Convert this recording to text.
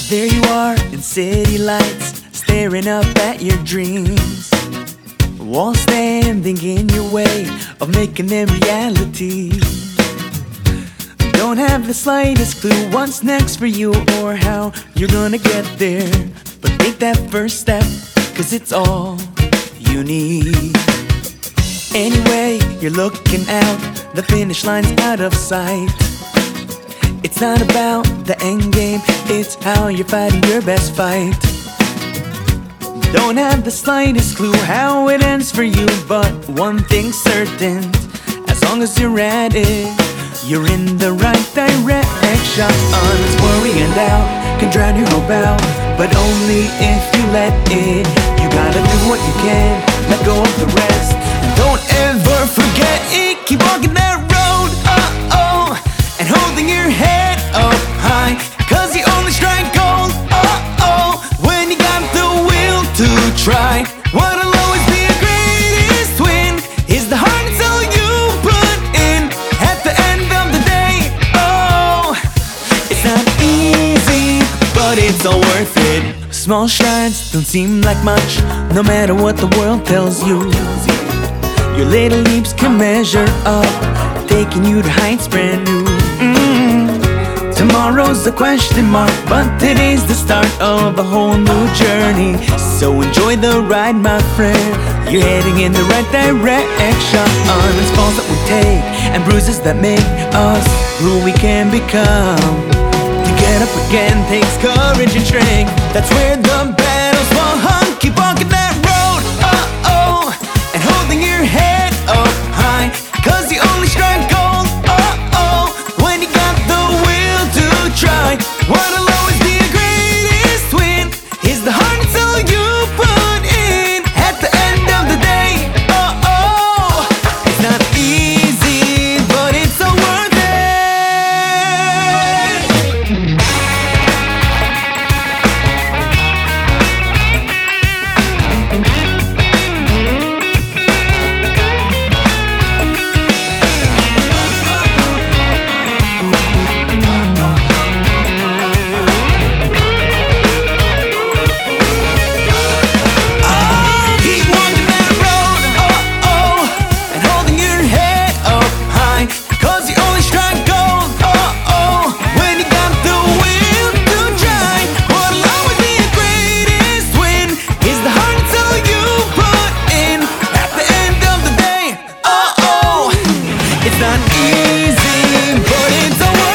There you are in city lights, staring up at your dreams, all standing in your way of making them reality. Don't have the slightest clue what's next for you or how you're gonna get there, but take that first step, 'cause it's all you need. Anyway, you're looking out, the finish line's out of sight. It's not about the end game, it's how you're fighting your best fight. Don't have the slightest clue how it ends for you, but one thing's certain, as long as you're at it, you're in the right direction. Worry and doubt can drown your hope out, but only if you let it. You gotta do what you can, let go of the rest, and don't ever forget it. Keep walking that road, and holding your head up high, 'cause you only strike gold, when you got the will to try. What'll always be your greatest win is the heart and soul you put in at the end of the day. Oh, it's not easy, but it's all worth it. Small strides don't seem like much, no matter what the world tells you. Your little leaps can measure up, taking you to heights brand new. Tomorrow's a question mark, but today's the start of a whole new journey. So enjoy the ride, my friend, you're heading in the right direction. It's falls that we take and bruises that make us who we can become. To get up again takes courage and strength, that's where the battle's won. Keep walking that road, and holding your head up high, 'cause you only strike gold, when you got the will to try. What'll always be your greatest win is the heart and soul you put in at the end of the day. It's not easy, but it's so worth it. It's not easy, but it's a